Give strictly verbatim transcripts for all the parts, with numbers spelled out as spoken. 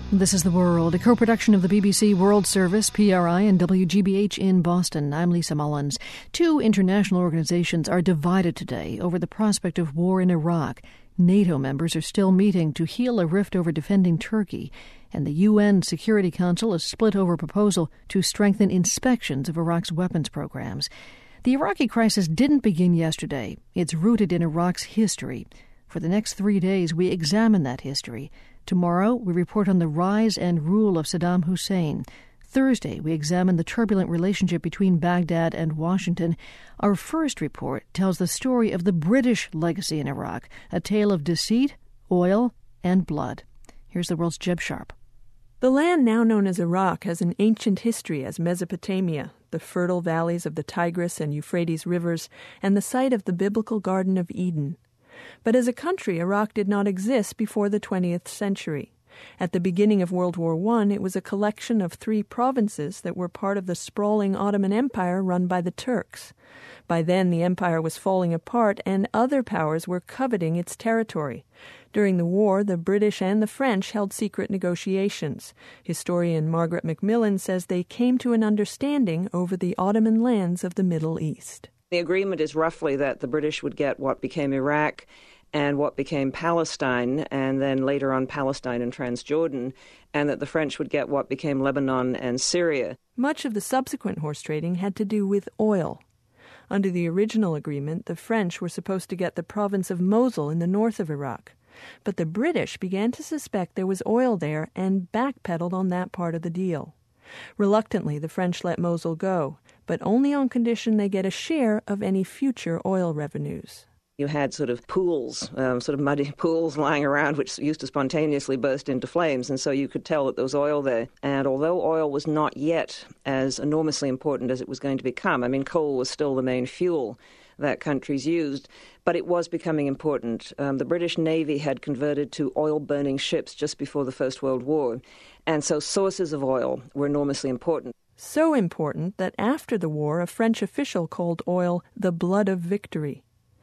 This is The World, a co-production of the B B C World Service, P R I, and W G B H in Boston. I'm Lisa Mullins. Two international organizations are divided today over the prospect of war in Iraq. NATO members are still meeting to heal a rift over defending Turkey, and the U N Security Council is split over a proposal to strengthen inspections of Iraq's weapons programs. The Iraqi crisis didn't begin yesterday. It's rooted in Iraq's history. For the next three days, we examine that history. Tomorrow, we report on the rise and rule of Saddam Hussein. Thursday, we examine the turbulent relationship between Baghdad and Washington. Our first report tells the story of the British legacy in Iraq, a tale of deceit, oil, and blood. Here's the world's Jeb Sharp. The land now known as Iraq has an ancient history as Mesopotamia, the fertile valleys of the Tigris and Euphrates rivers, and the site of the biblical Garden of Eden. But as a country, Iraq did not exist before the twentieth century. At the beginning of World War One, it was a collection of three provinces that were part of the sprawling Ottoman Empire run by the Turks. By then, the empire was falling apart, and other powers were coveting its territory. During the war, the British and the French held secret negotiations. Historian Margaret Macmillan says they came to an understanding over the Ottoman lands of the Middle East. The agreement is roughly that the British would get what became Iraq and what became Palestine, and then later on Palestine and Transjordan, and that the French would get what became Lebanon and Syria. Much of the subsequent horse trading had to do with oil. Under the original agreement, the French were supposed to get the province of Mosul in the north of Iraq. But the British began to suspect there was oil there and backpedaled on that part of the deal. Reluctantly, the French let Mosul go, but only on condition they get a share of any future oil revenues. You had sort of pools, um, sort of muddy pools lying around which used to spontaneously burst into flames, and so you could tell that there was oil there. And although oil was not yet as enormously important as it was going to become, I mean, coal was still the main fuel that countries used, but it was becoming important. Um, the British Navy had converted to oil-burning ships just before the First World War, and so sources of oil were enormously important. So important that after the war, a French official called oil the blood of victory.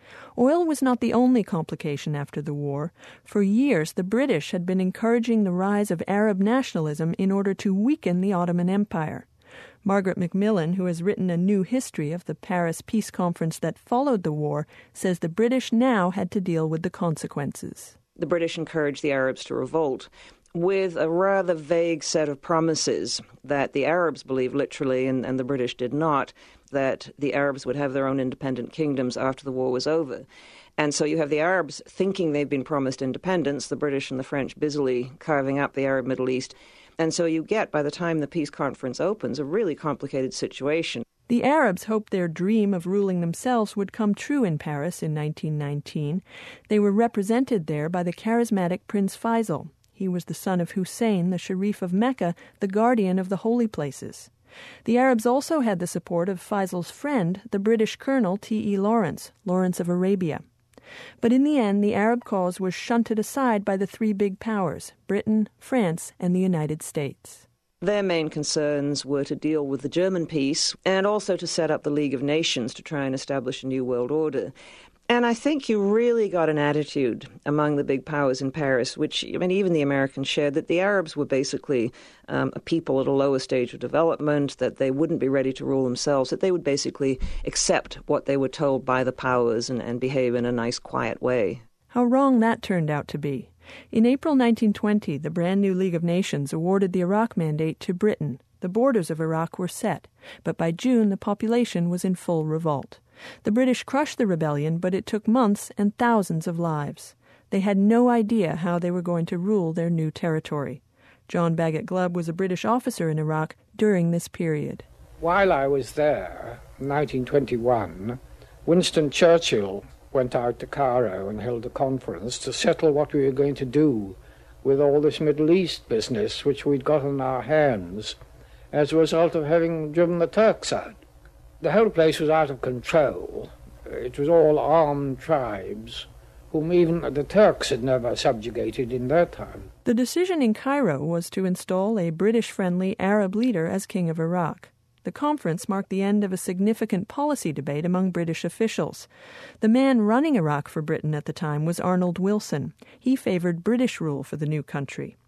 Oil was not the only complication after the war. For years, the British had been encouraging the rise of Arab nationalism in order to weaken the Ottoman Empire. Margaret Macmillan, who has written a new history of the Paris Peace Conference that followed the war, says the British now had to deal with the consequences. The British encouraged the Arabs to revolt with a rather vague set of promises that the Arabs believed literally, and, and the British did not, that the Arabs would have their own independent kingdoms after the war was over. And so you have the Arabs thinking they've been promised independence, the British and the French busily carving up the Arab Middle East. And so you get, by the time the peace conference opens, a really complicated situation. The Arabs hoped their dream of ruling themselves would come true in Paris in nineteen nineteen. They were represented there by the charismatic Prince Faisal. He was the son of Hussein, the Sharif of Mecca, the guardian of the holy places. The Arabs also had the support of Faisal's friend, the British Colonel T E Lawrence, Lawrence of Arabia. But in the end, the Arab cause was shunted aside by the three big powers, Britain, France, and the United States. Their main concerns were to deal with the German peace and also to set up the League of Nations to try and establish a new world order. And I think you really got an attitude among the big powers in Paris, which, I mean, even the Americans shared, that the Arabs were basically um, a people at a lower stage of development, that they wouldn't be ready to rule themselves, that they would basically accept what they were told by the powers and, and behave in a nice, quiet way. How wrong that turned out to be. In April nineteen twenty, the brand new League of Nations awarded the Iraq Mandate to Britain. The borders of Iraq were set, but by June the population was in full revolt. The British crushed the rebellion, but it took months and thousands of lives. They had no idea how they were going to rule their new territory. John Bagot Glubb was a British officer in Iraq during this period. While I was there, in nineteen twenty-one, Winston Churchill went out to Cairo and held a conference to settle what we were going to do with all this Middle East business which we'd got on our hands as a result of having driven the Turks out. The whole place was out of control. It was all armed tribes, whom even the Turks had never subjugated in their time. The decision in Cairo was to install a British-friendly Arab leader as king of Iraq. The conference marked the end of a significant policy debate among British officials. The man running Iraq for Britain at the time was Arnold Wilson. He favored British rule for the new country.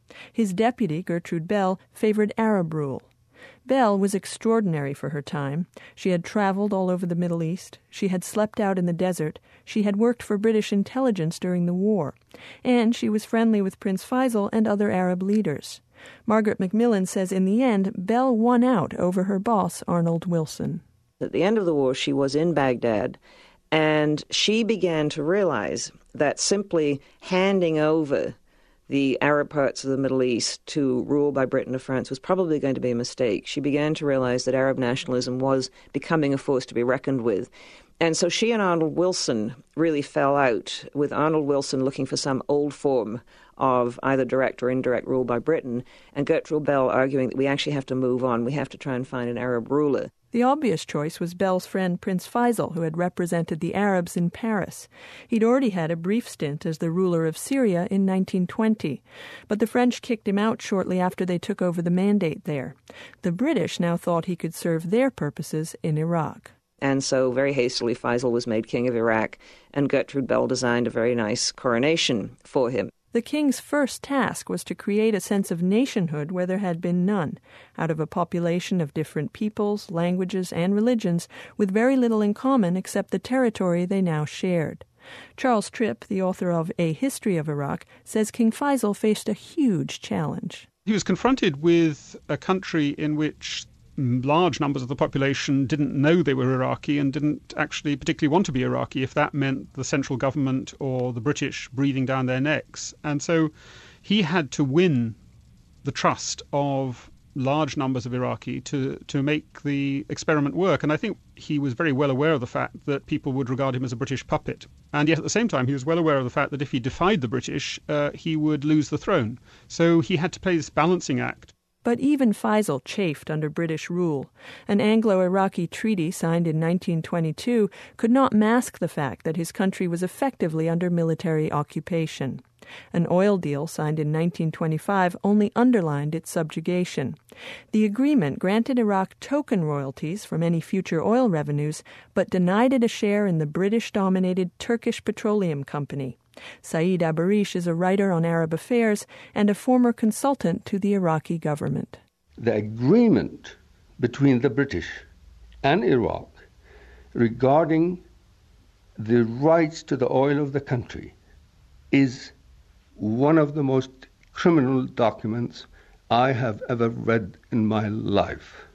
His deputy, Gertrude Bell, favored Arab rule. Bell was extraordinary for her time. She had traveled all over the Middle East. She had slept out in the desert. She had worked for British intelligence during the war. And she was friendly with Prince Faisal and other Arab leaders. Margaret Macmillan says in the end, Bell won out over her boss, Arnold Wilson. At the end of the war, she was in Baghdad, and she began to realize that simply handing over the Arab parts of the Middle East to rule by Britain or France was probably going to be a mistake. She began to realize that Arab nationalism was becoming a force to be reckoned with. And so she and Arnold Wilson really fell out, with Arnold Wilson looking for some old form of either direct or indirect rule by Britain, and Gertrude Bell arguing that we actually have to move on. We have to try and find an Arab ruler. The obvious choice was Bell's friend Prince Faisal, who had represented the Arabs in Paris. He'd already had a brief stint as the ruler of Syria in nineteen twenty, but the French kicked him out shortly after they took over the mandate there. The British now thought he could serve their purposes in Iraq. And so very hastily Faisal was made king of Iraq, and Gertrude Bell designed a very nice coronation for him. The king's first task was to create a sense of nationhood where there had been none, out of a population of different peoples, languages, and religions, with very little in common except the territory they now shared. Charles Tripp, the author of A History of Iraq, says King Faisal faced a huge challenge. He was confronted with a country in which large numbers of the population didn't know they were Iraqi and didn't actually particularly want to be Iraqi if that meant the central government or the British breathing down their necks. And so he had to win the trust of large numbers of Iraqi to, to make the experiment work. And I think he was very well aware of the fact that people would regard him as a British puppet. And yet at the same time, he was well aware of the fact that if he defied the British, uh, he would lose the throne. So he had to play this balancing act. But even Faisal chafed under British rule. An Anglo-Iraqi treaty signed in nineteen twenty-two could not mask the fact that his country was effectively under military occupation. An oil deal signed in nineteen twenty-five only underlined its subjugation. The agreement granted Iraq token royalties from any future oil revenues, but denied it a share in the British-dominated Turkish Petroleum Company. Saeed Abarish is a writer on Arab affairs and a former consultant to the Iraqi government. The agreement between the British and Iraq regarding the rights to the oil of the country is one of the most criminal documents I have ever read in my life.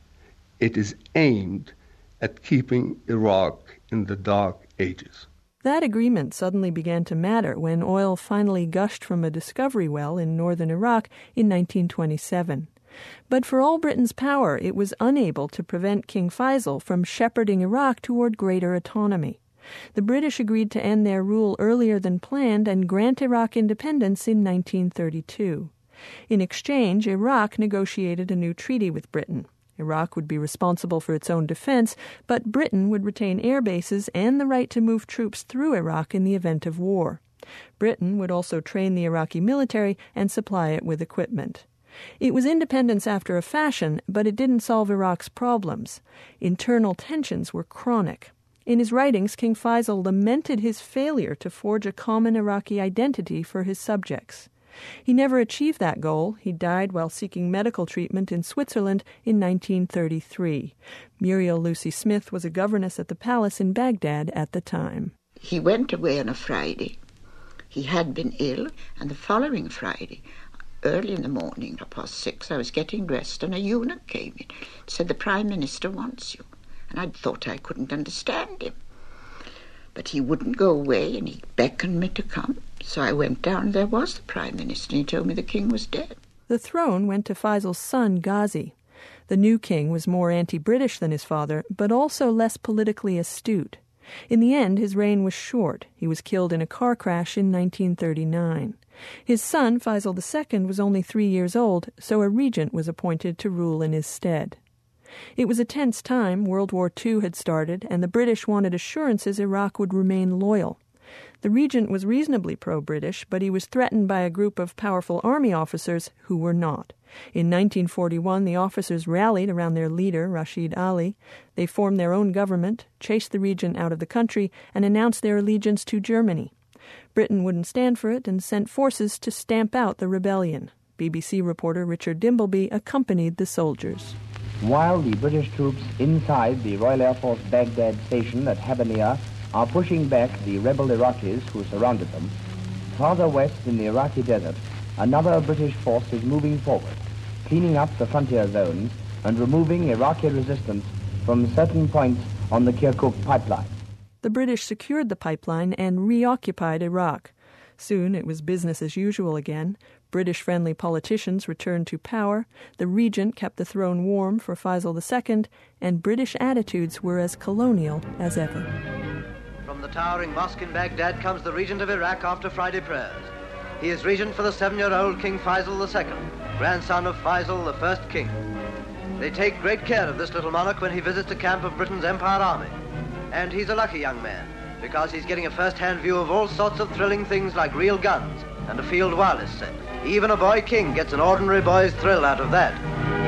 It is aimed at keeping Iraq in the dark ages. That agreement suddenly began to matter when oil finally gushed from a discovery well in northern Iraq in nineteen twenty-seven. But for all Britain's power, it was unable to prevent King Faisal from shepherding Iraq toward greater autonomy. The British agreed to end their rule earlier than planned and grant Iraq independence in nineteen thirty-two. In exchange, Iraq negotiated a new treaty with Britain. Iraq would be responsible for its own defense, but Britain would retain air bases and the right to move troops through Iraq in the event of war. Britain would also train the Iraqi military and supply it with equipment. It was independence after a fashion, but it didn't solve Iraq's problems. Internal tensions were chronic. In his writings, King Faisal lamented his failure to forge a common Iraqi identity for his subjects. He never achieved that goal. He died while seeking medical treatment in Switzerland in nineteen thirty-three. Muriel Lucy Smith was a governess at the palace in Baghdad at the time. He went away on a Friday. He had been ill, and the following Friday, early in the morning, half past six, I was getting dressed, and a eunuch came in. Said, "The Prime Minister wants you." And I thought I couldn't understand him. But he wouldn't go away, and he beckoned me to come. So I went down, and there was the Prime Minister, and he told me the king was dead. The throne went to Faisal's son, Ghazi. The new king was more anti-British than his father, but also less politically astute. In the end, his reign was short. He was killed in a car crash in nineteen thirty-nine. His son, Faisal the Second, was only three years old, so a regent was appointed to rule in his stead. It was a tense time. World War Two had started, and the British wanted assurances Iraq would remain loyal. The regent was reasonably pro-British, but he was threatened by a group of powerful army officers who were not. In nineteen forty-one, the officers rallied around their leader, Rashid Ali. They formed their own government, chased the regent out of the country, and announced their allegiance to Germany. Britain wouldn't stand for it and sent forces to stamp out the rebellion. B B C reporter Richard Dimbleby accompanied the soldiers. While the British troops inside the Royal Air Force Baghdad station at Habaniya are pushing back the rebel Iraqis who surrounded them, farther west in the Iraqi desert, another British force is moving forward, cleaning up the frontier zones and removing Iraqi resistance from certain points on the Kirkuk pipeline. The British secured the pipeline and reoccupied Iraq. Soon it was business as usual again. British-friendly politicians returned to power, the regent kept the throne warm for Faisal the Second, and British attitudes were as colonial as ever. From the towering mosque in Baghdad comes the regent of Iraq after Friday prayers. He is regent for the seven-year-old King Faisal the Second, grandson of Faisal, the first king. They take great care of this little monarch when he visits the camp of Britain's Empire Army. And he's a lucky young man, because he's getting a first-hand view of all sorts of thrilling things like real guns and a field wireless set. Even a boy king gets an ordinary boy's thrill out of that.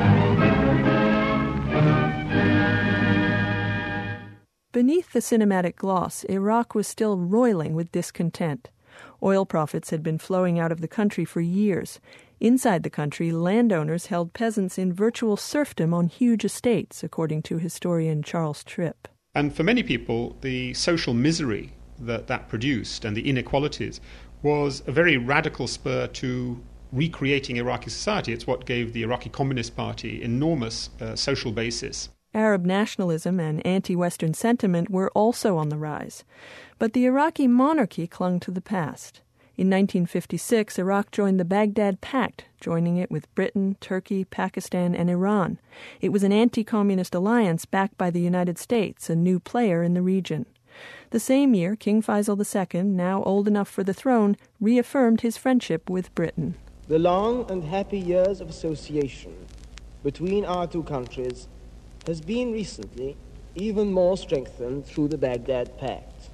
Beneath the cinematic gloss, Iraq was still roiling with discontent. Oil profits had been flowing out of the country for years. Inside the country, landowners held peasants in virtual serfdom on huge estates, according to historian Charles Tripp. And for many people, the social misery that that produced and the inequalities was a very radical spur to recreating Iraqi society. It's what gave the Iraqi Communist Party enormous uh, social basis. Arab nationalism and anti-Western sentiment were also on the rise. But the Iraqi monarchy clung to the past. In nineteen fifty-six, Iraq joined the Baghdad Pact, joining it with Britain, Turkey, Pakistan, and Iran. It was an anti-communist alliance backed by the United States, a new player in the region. The same year, King Faisal the Second, now old enough for the throne, reaffirmed his friendship with Britain. The long and happy years of association between our two countries has been recently even more strengthened through the Baghdad Pact.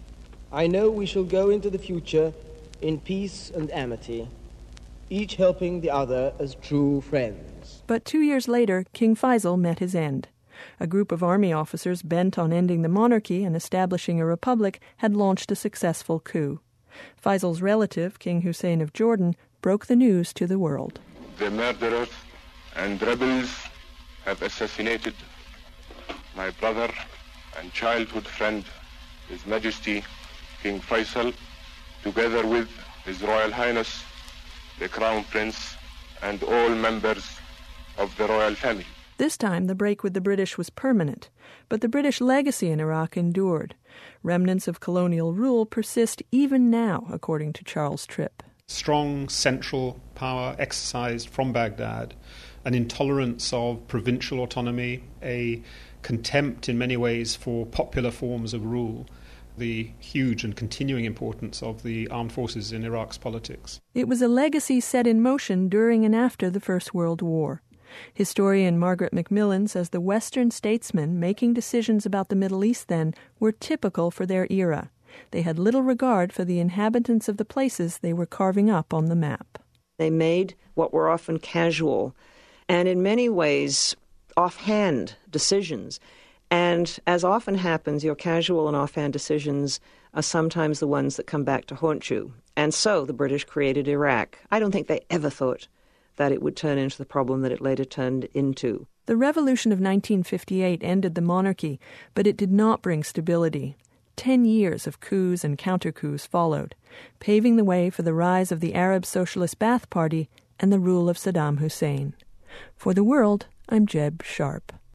I know we shall go into the future in peace and amity, each helping the other as true friends. But two years later, King Faisal met his end. A group of army officers bent on ending the monarchy and establishing a republic had launched a successful coup. Faisal's relative, King Hussein of Jordan, broke the news to the world. The murderers and rebels have assassinated my brother and childhood friend, His Majesty King Faisal, together with His Royal Highness, the Crown Prince, and all members of the royal family. This time, the break with the British was permanent, but the British legacy in Iraq endured. Remnants of colonial rule persist even now, according to Charles Tripp. Strong central power exercised from Baghdad, an intolerance of provincial autonomy, a contempt in many ways for popular forms of rule, the huge and continuing importance of the armed forces in Iraq's politics. It was a legacy set in motion during and after the First World War. Historian Margaret Macmillan says the Western statesmen making decisions about the Middle East then were typical for their era. They had little regard for the inhabitants of the places they were carving up on the map. They made what were often casual and in many ways offhand decisions. And as often happens, your casual and offhand decisions are sometimes the ones that come back to haunt you. And so the British created Iraq. I don't think they ever thought that it would turn into the problem that it later turned into. The revolution of nineteen fifty-eight ended the monarchy, but it did not bring stability. Ten years of coups and counter-coups followed, paving the way for the rise of the Arab Socialist Ba'ath Party and the rule of Saddam Hussein. For the World, I'm Jeb Sharp.